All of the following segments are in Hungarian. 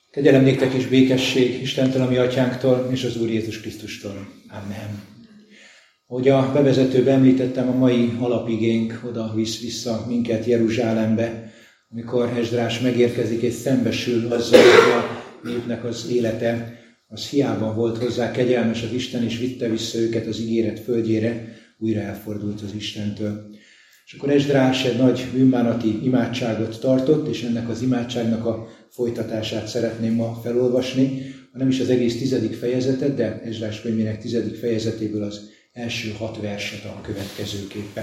Kegyelem néktek és békesség Istentől, a mi atyánktól, és az Úr Jézus Krisztustól. Amen. Ahogy a bevezetőben említettem, a mai alapigénk oda visz vissza minket Jeruzsálembe, amikor Esdrás megérkezik és szembesül azzal, hogy a népnek az élete, az hiába volt hozzá kegyelmes az Isten, és vitte vissza őket az ígéret földjére, újra elfordult az Istentől. És akkor Esdrás egy nagy bűnbánati imádságot tartott, és ennek az imádságnak a folytatását szeretném ma felolvasni, nem is az egész 10. fejezetet, de Esdrás könyvének 10. fejezetéből az első 6 verset a következőképpen.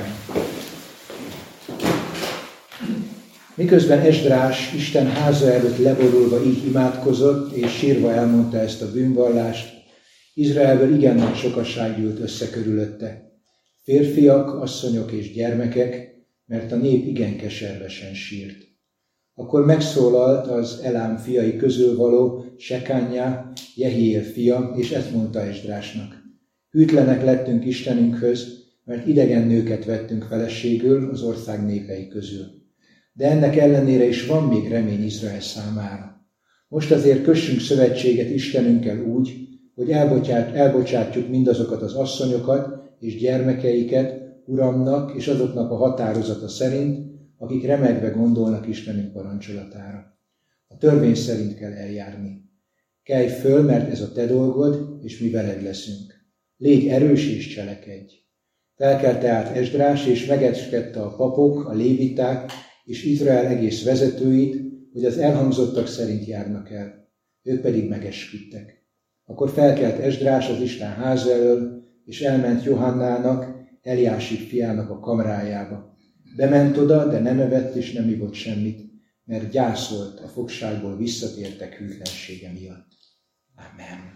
Miközben Esdrás Isten háza előtt leborulva így imádkozott, és sírva elmondta ezt a bűnvallást, Izraelből igen nagy sokaság gyűlt össze körülötte. Férfiak, asszonyok és gyermekek, mert a nép igen keservesen sírt. Akkor megszólalt az Elám fiai közül való Sekánjá, Jehiél fia, és ezt mondta Esdrásnak. Hűtlenek lettünk Istenünkhöz, mert idegen nőket vettünk feleségül az ország népei közül. De ennek ellenére is van még remény Izrael számára. Most azért kössünk szövetséget Istenünkkel úgy, hogy elbocsátjuk mindazokat az asszonyokat és gyermekeiket Uramnak és azoknak a határozata szerint, akik remegve gondolnak Istenünk parancsolatára. A törvény szerint kell eljárni. Kelj föl, mert ez a te dolgod, és mi veled leszünk. Légy erős és cselekedj. Felkelt tehát Esdrás, és megeskedte a papok, a léviták és Izrael egész vezetőit, hogy az elhangzottak szerint járnak el. Ők pedig megesküdtek. Akkor felkelt Esdrás az Isten háza elől, és elment Johannának, Eliásib fiának a kamrájába. Bement oda, de nem evett és nem ivott semmit, mert gyászolt a fogságból visszatértek hűtlensége miatt. Amen.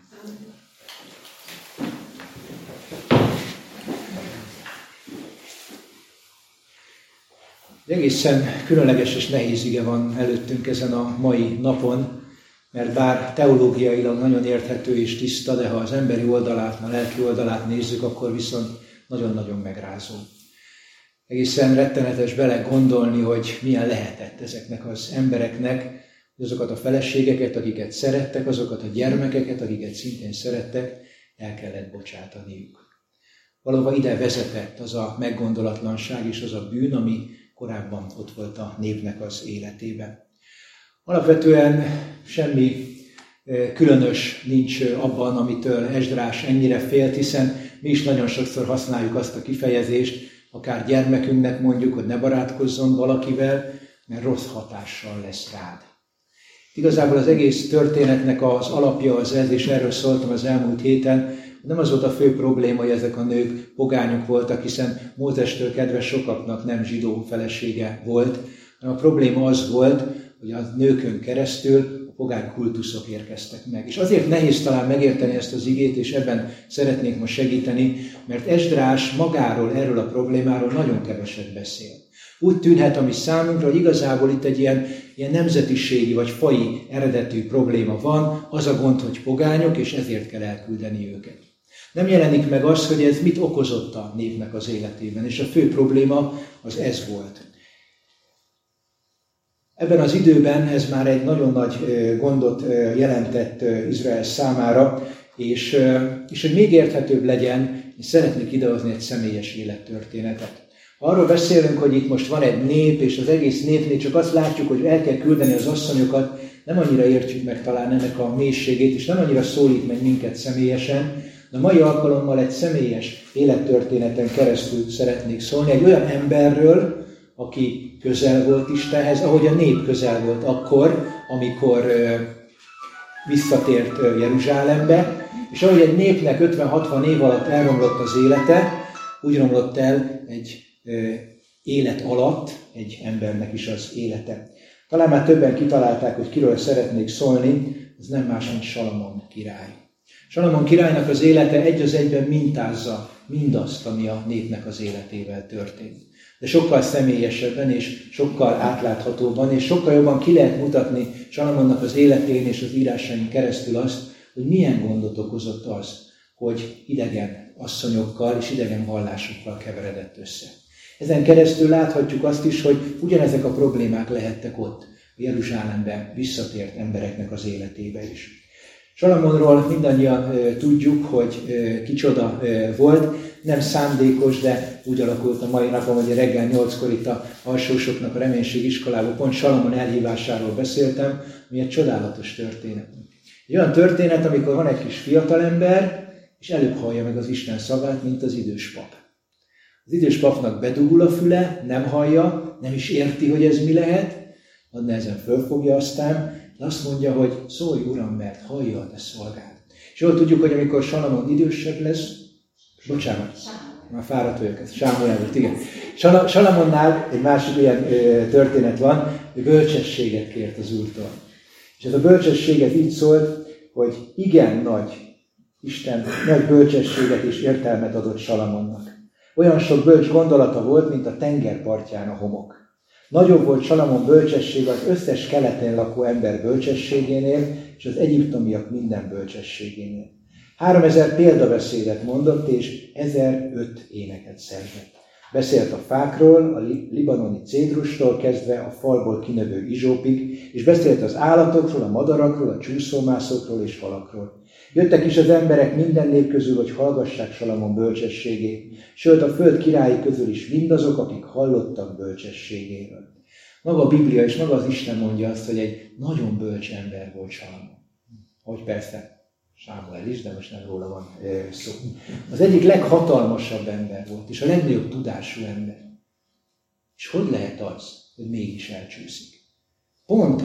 Egészen különleges és nehéz ige van előttünk ezen a mai napon, mert bár teológiailag nagyon érthető és tiszta, de ha az emberi oldalát, a lelki oldalát nézzük, akkor viszont nagyon-nagyon megrázó. Egészen rettenetes bele gondolni, hogy milyen lehetett ezeknek az embereknek, azokat a feleségeket, akiket szerettek, azokat a gyermekeket, akiket szintén szerettek, el kellett bocsátaniuk. Valóban ide vezetett az a meggondolatlanság és az a bűn, ami korábban ott volt a népnek az életében. Alapvetően semmi különös nincs abban, amitől Esdrás ennyire félt, hiszen mi is nagyon sokszor használjuk azt a kifejezést, akár gyermekünknek mondjuk, hogy ne barátkozzon valakivel, mert rossz hatással lesz rád. Igazából az egész történetnek az alapja az ez, és erről szóltam az elmúlt héten, nem az volt a fő probléma, hogy ezek a nők pogányok voltak, hiszen Mózestől kedve sokaknak nem zsidó felesége volt, hanem a probléma az volt, hogy a nőkön keresztül a pogány kultuszok érkeztek meg. És azért nehéz talán megérteni ezt az igét, és ebben szeretnék most segíteni, mert Esdrás magáról, erről a problémáról nagyon keveset beszél. Úgy tűnhet a mi számunkra, hogy igazából itt egy ilyen nemzetiségi vagy faji eredetű probléma van, az a gond, hogy pogányok, és ezért kell elküldeni őket. Nem jelenik meg az, hogy ez mit okozott a népnek az életében, és a fő probléma az ez volt. Ebben az időben ez már egy nagyon nagy gondot jelentett Izrael számára, és hogy még érthetőbb legyen, én szeretnék idehozni egy személyes élettörténetet. Ha arról beszélünk, hogy itt most van egy nép, és az egész népnél csak azt látjuk, hogy el kell küldeni az asszonyokat, nem annyira értjük meg talán ennek a mélységét, és nem annyira szólít meg minket személyesen, de mai alkalommal egy személyes élettörténeten keresztül szeretnék szólni, egy olyan emberről, aki közel volt Istenhez, ahogy a nép közel volt akkor, amikor visszatért Jeruzsálembe, és ahogy egy népnek 50-60 év alatt elromlott az élete, úgy romlott el egy élet alatt egy embernek is az élete. Talán már többen kitalálták, hogy kiről szeretnék szólni, ez nem más, mint Salamon király. Salamon királynak az élete egy az egyben mintázza mindazt, ami a népnek az életével történt. De sokkal személyesebben és sokkal átláthatóbban, és sokkal jobban ki lehet mutatni Salamonnak az életén és az írásain keresztül azt, hogy milyen gondot okozott az, hogy idegen asszonyokkal és idegen vallásokkal keveredett össze. Ezen keresztül láthatjuk azt is, hogy ugyanezek a problémák lehettek ott. Jeruzsálembe visszatért embereknek az életébe is. Salamonról mindannyian tudjuk, hogy kicsoda volt, nem szándékos, de úgy alakult a mai napon, hogy reggel 8-kor itt a alsósoknak a reménység iskolában pont Salamon elhívásáról beszéltem, ami egy csodálatos történet. Egy olyan történet, amikor van egy kis fiatalember, és előbb hallja meg az Isten szavát, mint az idős pap. Az idős papnak bedugul a füle, nem hallja, nem is érti, hogy ez mi lehet, nagy nehezen fölfogja aztán, de azt mondja, hogy szólj, Uram, mert hallja a te szolgád. És jól tudjuk, hogy amikor Salamon idősebb lesz, bocsánat, már fáradt vagyok, ez Sámuel volt, igen. Salamonnál egy másik ilyen történet van, hogy bölcsességet kért az Úrtól. És ez a bölcsességet így szólt, hogy igen nagy Isten nagy bölcsességet és értelmet adott Salamonnak. Olyan sok bölcs gondolata volt, mint a tengerpartján a homok. Nagyobb volt Salamon bölcsessége az összes keleten lakó ember bölcsességénél, és az egyiptomiak minden bölcsességénél. 3000 példabeszédet mondott, és 1005 éneket szerzett. Beszélt a fákról, a libanoni cédrustól kezdve a falból kinövő izsópig, és beszélt az állatokról, a madarakról, a csúszómászokról és halakról. Jöttek is az emberek minden nép közül, hogy hallgassák Salamon bölcsességét, sőt a föld királyi közül is mindazok, akik hallottak bölcsességéről. Maga a Biblia és maga az Isten mondja azt, hogy egy nagyon bölcs ember volt Salamon. Hogy persze Sámuel is, de most nem róla van szó. Az egyik leghatalmasabb ember volt, és a legnagyobb tudású ember. És hogy lehet az, hogy mégis elcsúszik? Pont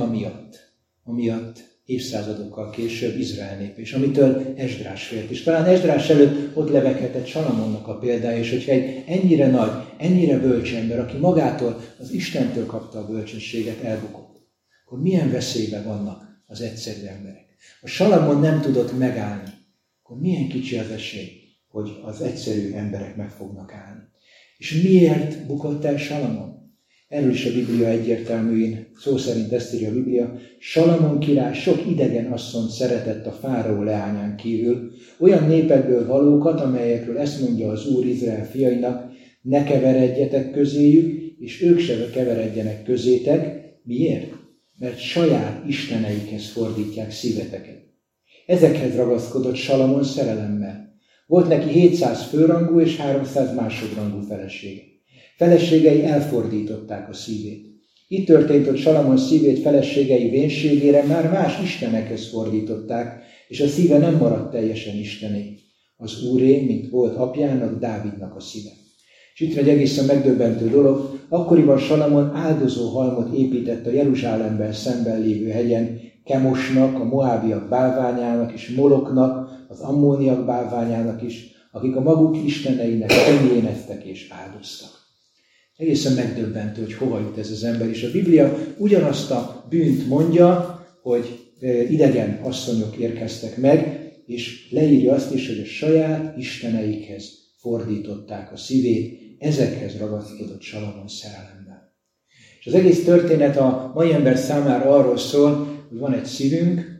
amiatt évszázadokkal később Izrael nép, és amitől Esdrás félt. És talán Esdrás előtt ott lebeghetett Salamonnak a példája, és hogyha egy ennyire nagy, ennyire bölcs ember, aki magától, az Istentől kapta a bölcsességet, elbukott, akkor milyen veszélyben vannak az egyszerű emberek? Ha Salamon nem tudott megállni, akkor milyen kicsi az esély, hogy az egyszerű emberek meg fognak állni. És miért bukott el Salamon? Erről is a Biblia egyértelműen, szó szerint ezt írja a Biblia, Salamon király sok idegen asszonyt szeretett a fáraó leányán kívül, olyan népekből valókat, amelyekről ezt mondja az Úr Izrael fiainak, ne keveredjetek közéjük, és ők se keveredjenek közétek. Miért? Mert saját isteneikhez fordítják szíveteket. Ezekhez ragaszkodott Salamon szerelemmel. Volt neki 700 főrangú és 300 másodrangú felesége. Feleségei elfordították a szívét. Itt történt, hogy Salamon szívét feleségei vénségére már más istenekhez fordították, és a szíve nem maradt teljesen istené. Az Úré, mint volt apjának, Dávidnak a szíve. És itt egy egészen megdöbbentő dolog, akkoriban Salamon áldozó halmot épített a Jeruzsálemben szemben lévő hegyen, Kemosnak, a moábiak bálványának és Moloknak, az ammóniak bálványának is, akik a maguk isteneinek emlékeztek és áldoztak. Egészen megdöbbentő, hogy hova jut ez az ember, és a Biblia ugyanazt a bűnt mondja, hogy idegen asszonyok érkeztek meg, és leírja azt is, hogy a saját isteneikhez fordították a szívét, ezekhez ragaszkodott Salamon szerelemmel. És az egész történet a mai ember számára arról szól, hogy van egy szívünk,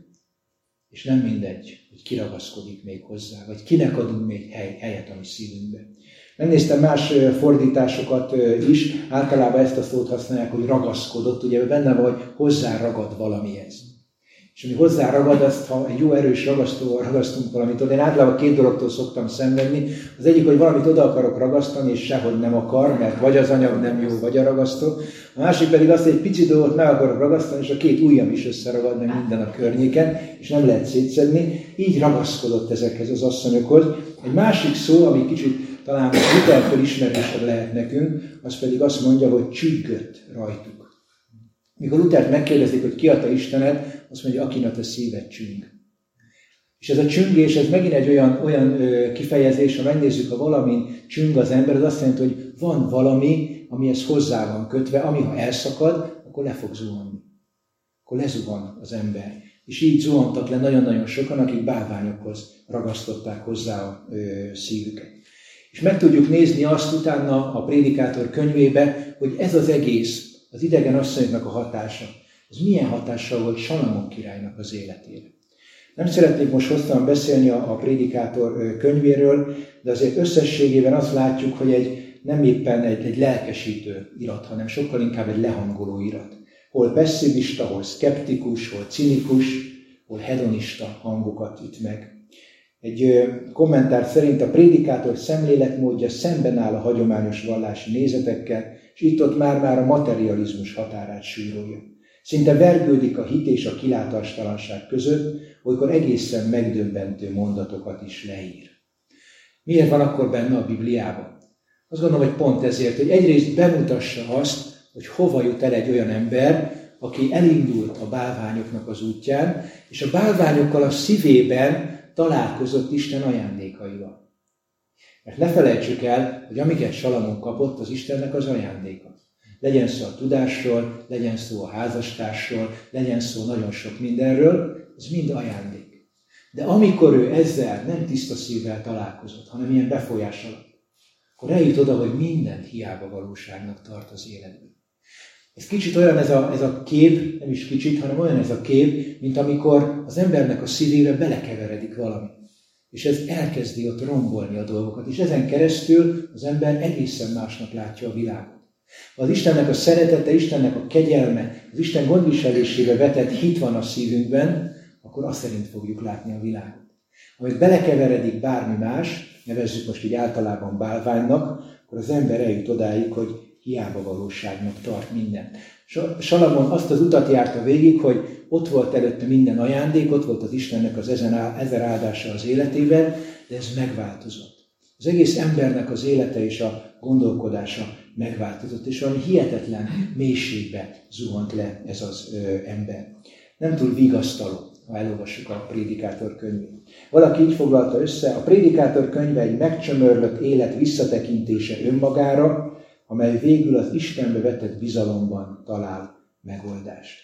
és nem mindegy, hogy ki ragaszkodik még hozzá, vagy kinek adunk még helyet a mi szívünkbe. Megnéztem más fordításokat is, általában ezt a szót használják, hogy ragaszkodott, ugye benne van, hogy hozzáragad valamihez. És ami hozzáragad, azt, ha egy jó erős ragasztóval ragasztunk valamit, én általában 2 dologtól szoktam szenvedni. Az egyik, hogy valamit oda akarok ragasztani, és sehogy nem akar, mert vagy az anyag nem jó, vagy a ragasztó. A másik pedig azt, hogy egy pici dolgot meg akarok ragasztani, és a 2 ujjam is összeragad, meg minden a környéken, és nem lehet szétszedni. Így ragaszkodott ezekhez az asszonyokhoz. Egy másik szó, ami kicsit talán Luthertől ismerősebb lehet nekünk, az pedig azt mondja, hogy csüggött rajtuk. Mikor Luthert megkérdezik, hogy ki adta Istenet, azt mondja, akinek a szíved csüng. És ez a csüngés, ez megint egy olyan kifejezés, ha megnézzük, ha valamin csüng az ember, az azt jelenti, hogy van valami, amihez hozzá van kötve, ami ha elszakad, akkor le fog zuhanni. Akkor lezuhan az ember. És így zuhantak le nagyon-nagyon sokan, akik bálványokhoz ragasztották hozzá a szívüket. És meg tudjuk nézni azt utána a Prédikátor könyvébe, hogy ez az egész, az idegen asszonyoknak a hatása, ez milyen hatással volt Salamon királynak az életére. Nem szeretnék most hosszan beszélni a Prédikátor könyvéről, de azért összességében azt látjuk, hogy nem éppen egy lelkesítő irat, hanem sokkal inkább egy lehangoló irat. Hol pessimista, hol szkeptikus, hol cinikus, hol hedonista hangokat üt meg. Egy kommentár szerint a prédikátor szemléletmódja szemben áll a hagyományos vallási nézetekkel, és itt-ott már a materializmus határát súrolja. Szinte vergődik a hit és a kilátástalanság között, olykor egészen megdöbbentő mondatokat is leír. Miért van akkor benne a Bibliában? Azt gondolom, hogy pont ezért, hogy egyrészt bemutassa azt, hogy hova jut el egy olyan ember, aki elindult a bálványoknak az útján, és a bálványokkal a szívében találkozott Isten ajándékaival. Mert ne felejtsük el, hogy amiket Salamon kapott, az Istennek az ajándéka. Legyen szó a tudásról, legyen szó a házastársról, legyen szó nagyon sok mindenről, ez mind ajándék. De amikor ő ezzel nem tiszta szívvel találkozott, hanem ilyen befolyás alatt, akkor eljut oda, hogy mindent hiába valóságnak tart az életben. Ez kicsit olyan ez a kép, nem is kicsit, hanem olyan ez a kép, mint amikor az embernek a szívébe belekeveredik valami. És ez elkezdi ott rombolni a dolgokat, és ezen keresztül az ember egészen másnak látja a világot. Ha az Istennek a szeretete, Istennek a kegyelme, az Isten gondviselésébe vetett hit van a szívünkben, akkor azt szerint fogjuk látni a világot. Ha belekeveredik bármi más, nevezzük most így általában bálványnak, akkor az ember eljut odáig, hogy hiába valóságnak tart minden. Salamon azt az utat járta végig, hogy ott volt előtte minden ajándék, ott volt az Istennek az ezer áldása az életében, de ez megváltozott. Az egész embernek az élete és a gondolkodása megváltozott, és valami hihetetlen mélységbe zuhant le ez az ember. Nem túl vigasztaló, ha elolvassuk a Prédikátor könyvét. Valaki így foglalta össze, a Prédikátor könyve egy megcsömörlött élet visszatekintése önmagára, amely végül az Istenbe vetett bizalomban talál megoldást.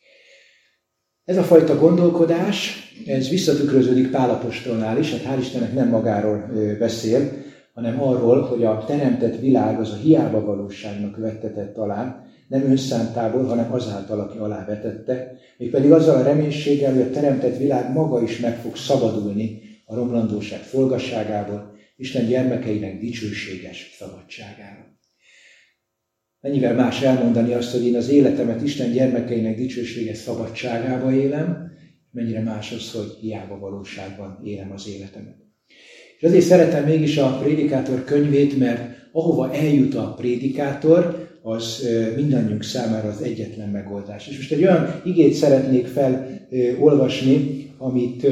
Ez a fajta gondolkodás, ez visszatükröződik Pál apostolnál is, hát hál' Istennek nem magáról beszél, hanem arról, hogy a teremtett világ az a hiába valóságnak vettetett alá, nem önszántából, hanem azáltal, aki alávetette, mégpedig azzal a reménységgel, hogy a teremtett világ maga is meg fog szabadulni a romlandóság folgasságából, Isten gyermekeinek dicsőséges szabadságára. Mennyivel más elmondani azt, hogy én az életemet Isten gyermekeinek dicsőséges szabadságába élem, mennyire más az, hogy hiába valóságban élem az életemet. És azért szeretem mégis a Prédikátor könyvét, mert ahova eljut a prédikátor, az mindannyiunk számára az egyetlen megoldás. És most egy olyan igét szeretnék felolvasni, amit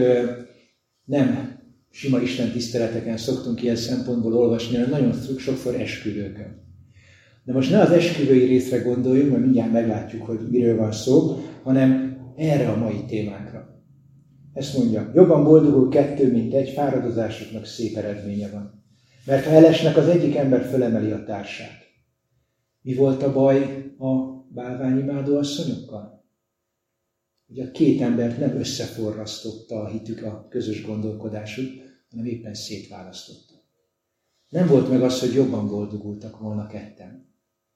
nem sima Isten tiszteleteken szoktunk ilyen szempontból olvasni, hanem nagyon sokszor esküvőkön. De most ne az esküvői részre gondoljunk, mert mindjárt meglátjuk, hogy miről van szó, hanem erre a mai témánkra. Ezt mondja, jobban boldogul kettő, mint egy, fáradozásoknak szép eredménye van. Mert ha elesnek, az egyik ember fölemeli a társát. Mi volt a baj a bálványimádó asszonyokkal? Ugye a két embert nem összeforrasztotta a hitük, a közös gondolkodásuk, hanem éppen szétválasztotta. Nem volt meg az, hogy jobban boldogultak volna ketten.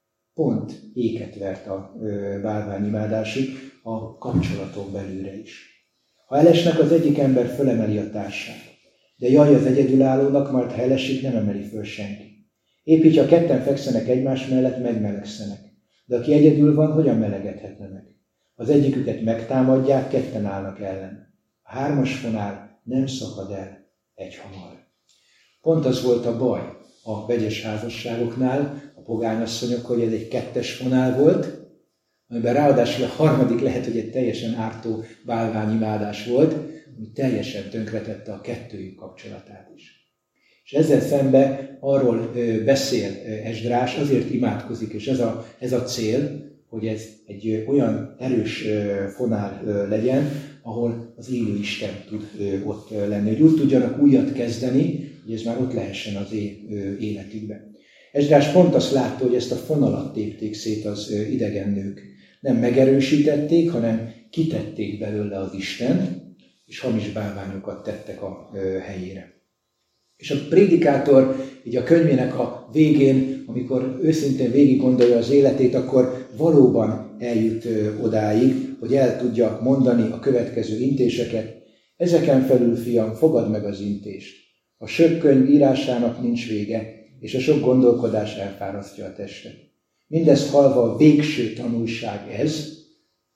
Pont éket vert a bálványimádásuk a kapcsolaton belülre is. Ha elesnek, az egyik ember fölemeli a társát. De jaj az egyedülállónak, mert ha elesik, nem emeli föl senki. Épp így, ha ketten fekszenek egymás mellett, megmelegszenek. De aki egyedül van, hogyan melegedhetne meg? Az egyiküket megtámadják, ketten állnak ellen. A hármas fonál nem szakad el egyhamar. Pont az volt a baj a vegyes házasságoknál, a pogányasszonyok, hogy ez egy kettes fonál volt, amiben ráadásul a harmadik lehet, hogy egy teljesen ártó bálványimádás volt, ami teljesen tönkretette a kettőjük kapcsolatát is. És ezzel szemben arról beszél Esdrás, azért imádkozik, és ez a cél, hogy ez egy olyan erős fonál legyen, ahol az élő Isten tud ott lenni, hogy úgy tudjanak újat kezdeni, hogy ez már ott lehessen az életükben. Esdrás pont azt látta, hogy ezt a fonalat tépték szét az idegen nők. Nem megerősítették, hanem kitették belőle az Istent, és hamis bálványokat tettek a helyére. És a prédikátor így a könyvének a végén, amikor őszintén végig gondolja az életét, akkor valóban eljut odáig, hogy el tudja mondani a következő intéseket. Ezeken felül, fiam, fogad meg az intést. A sok könyv írásának nincs vége, és a sok gondolkodás elfárasztja a testet. Mindezt hallva a végső tanulság ez,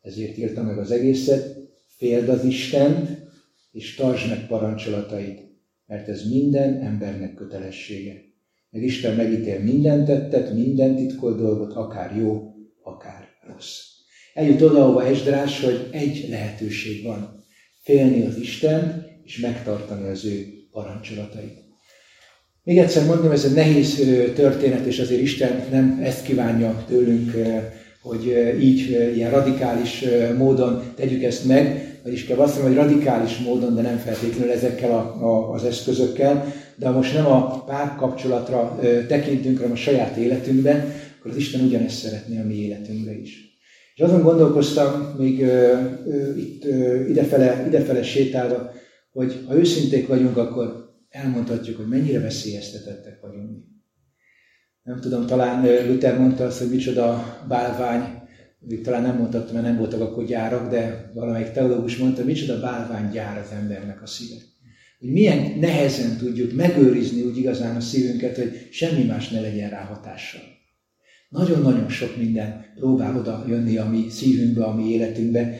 ezért írta meg az egészet, féld az Istent, és tartsd meg parancsolatait, mert ez minden embernek kötelessége. Mert Isten megítél minden tettet, minden titkolt dolgot, akár jó, akár rossz. Eljut oda, ahova Esdrás, hogy egy lehetőség van. Félni az Istent, és megtartani az ő parancsolatait. Még egyszer mondom, ez egy nehéz történet, és azért Isten nem ezt kívánja tőlünk, hogy így ilyen radikális módon tegyük ezt meg, vagyis kell azt mondani, hogy radikális módon, de nem feltétlenül ezekkel az eszközökkel, de ha most nem a párkapcsolatra tekintünk, hanem a saját életünkben, akkor az Isten ugyanezt szeretné a mi életünkre is. És azon gondolkoztam, még itt idefele sétálva, hogy ha őszinték vagyunk, akkor elmondhatjuk, hogy mennyire veszélyeztetettek vagyunk mi. Nem tudom, talán Luther mondta azt, hogy micsoda bálvány, talán nem mondhatom, mert nem voltak akkor gyárak, de valamelyik teológus mondta, micsoda bálvány gyár az embernek a szíve. Hogy milyen nehezen tudjuk megőrizni úgy igazán a szívünket, hogy semmi más ne legyen rá hatással. Nagyon-nagyon sok minden próbál oda jönni a mi szívünkbe, a mi életünkbe,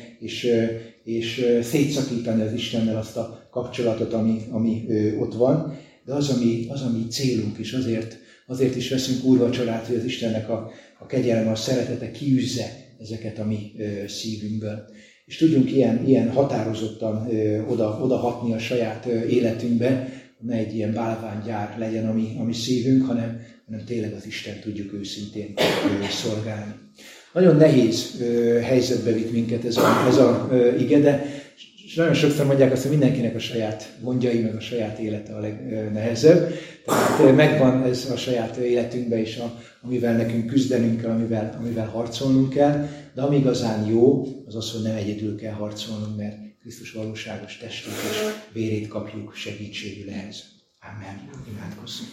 és szétszakítani az Istennel azt a kapcsolatot, ami ott van, de az, ami célunk is, azért is veszünk úrvacsorát, hogy az Istennek a kegyelme, a szeretete kiűzze ezeket a mi szívünkből. És tudjunk ilyen határozottan oda hatni a saját életünkbe, ne egy ilyen bálványgyár legyen a mi szívünk, hanem tényleg az Isten tudjuk őszintén szolgálni. Nagyon nehéz helyzetbe vitt minket ez a ige, de nagyon sokszor mondják azt, hogy mindenkinek a saját gondjai, meg a saját élete a legnehezebb. Tehát megvan ez a saját életünkben is, amivel nekünk küzdenünk kell, amivel harcolnunk kell, de ami igazán jó, az az, hogy nem egyedül kell harcolnunk, mert Krisztus valóságos testét és vérét kapjuk segítségül ehhez. Amen. Imádkozzunk.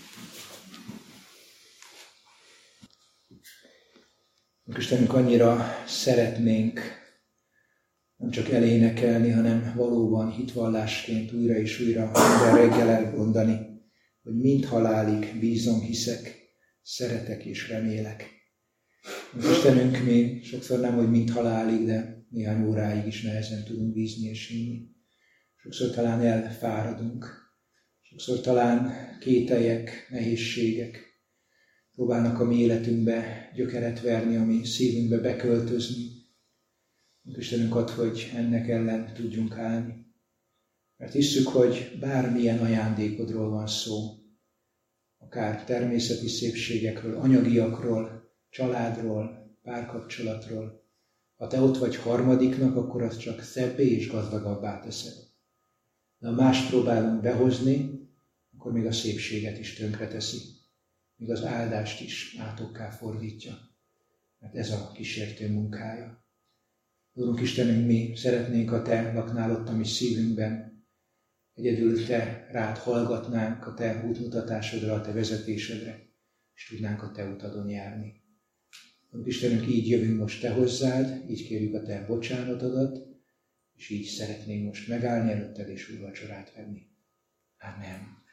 Istenünk, annyira szeretnénk nem csak elénekelni, hanem valóban hitvallásként újra és újra minden reggel elmondani, hogy mind halálig bízom, hiszek, szeretek és remélek. Istenünk, mi sokszor nem, hogy mind halálig, de néhány óráig is nehezen tudunk bízni és hinni. Sokszor talán elfáradunk, sokszor talán kételyek, nehézségek próbálnak a mi életünkbe gyökeret verni, a mi szívünkbe beköltözni. Istenünk ad, hogy ennek ellen tudjunk állni. Mert hisszük, hogy bármilyen ajándékodról van szó, akár természeti szépségekről, anyagiakról, családról, párkapcsolatról. Ha te ott vagy harmadiknak, akkor az csak szebbé és gazdagabbá teszed. De ha mást próbálunk behozni, akkor még a szépséget is tönkreteszi. Még az áldást is átokká fordítja. Mert ez a kísértő munkája. Úrunk Istenünk, mi szeretnénk, ha te laknál ott a mi szívünkben. Egyedül te rád hallgatnánk a te útmutatásodra, a te vezetésedre, és tudnánk a te utadon járni. Úrunk Istenünk, így jövünk most te hozzád, így kérjük a te bocsánatodat, és így szeretnénk most megállni előtted és úrvacsorát venni. Amen.